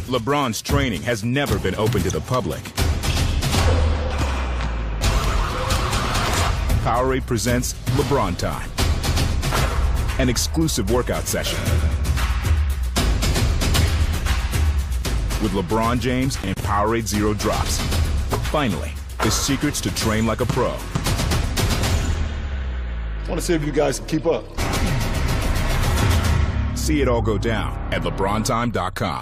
LeBron's training has never been open to the public. Powerade presents LeBron Time, an exclusive workout session with LeBron James and Powerade Zero Drops. Finally, the secrets to train like a pro. I want to see if you guys can keep up. See it all go down at LeBronTime.com.